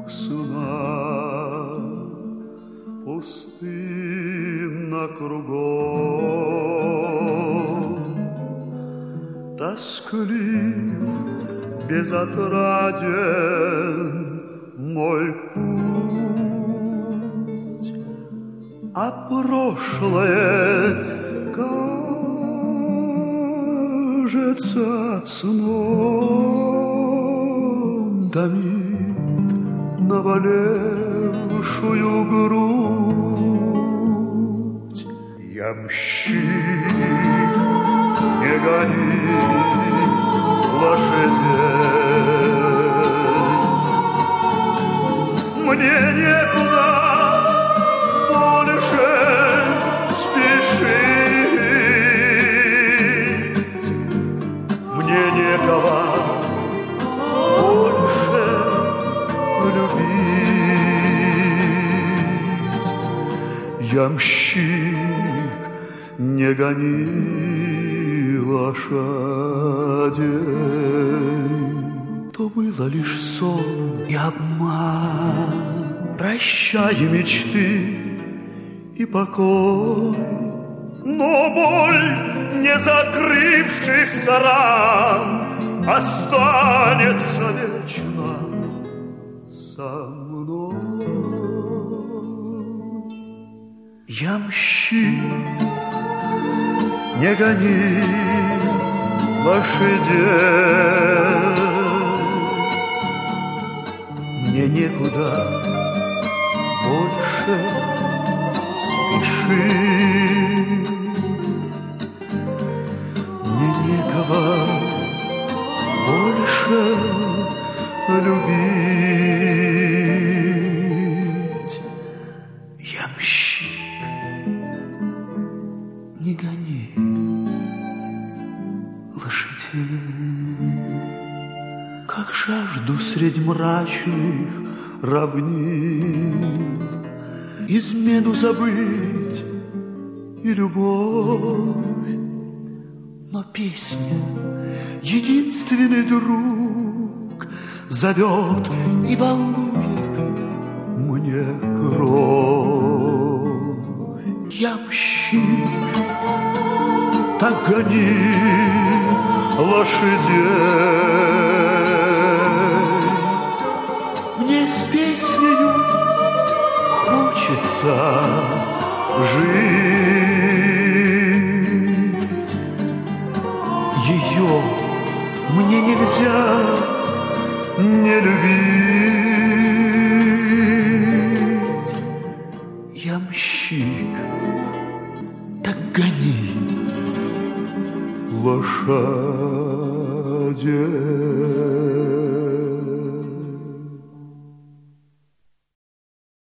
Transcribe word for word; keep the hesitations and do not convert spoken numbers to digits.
сна, пустынно кругом, тосклив, безотраден мой путь, а прошлое кажется сном, томит наболевшую грудь. Ямщик, не гони лошадей, мне некуда больше спешить, мне некого больше любить. Ямщик, не гони лошадей. То было лишь сон и обман, прощай мечты и покой, но боль не закрывшихся ран останется вечно со мной. Ямщик, не гони лошадей, мне некуда больше спешить, мне некого больше любить. Ямщик, не гони лошадей. Как жажду средь мрачных равнин измену забыть и любовь, но песня, единственный друг, зовет и волнует мне кровь. Ямщик, так гони лошадей, мне с песнею хочется жить. Ее мне нельзя не любить. Ямщик, так гони лошадей.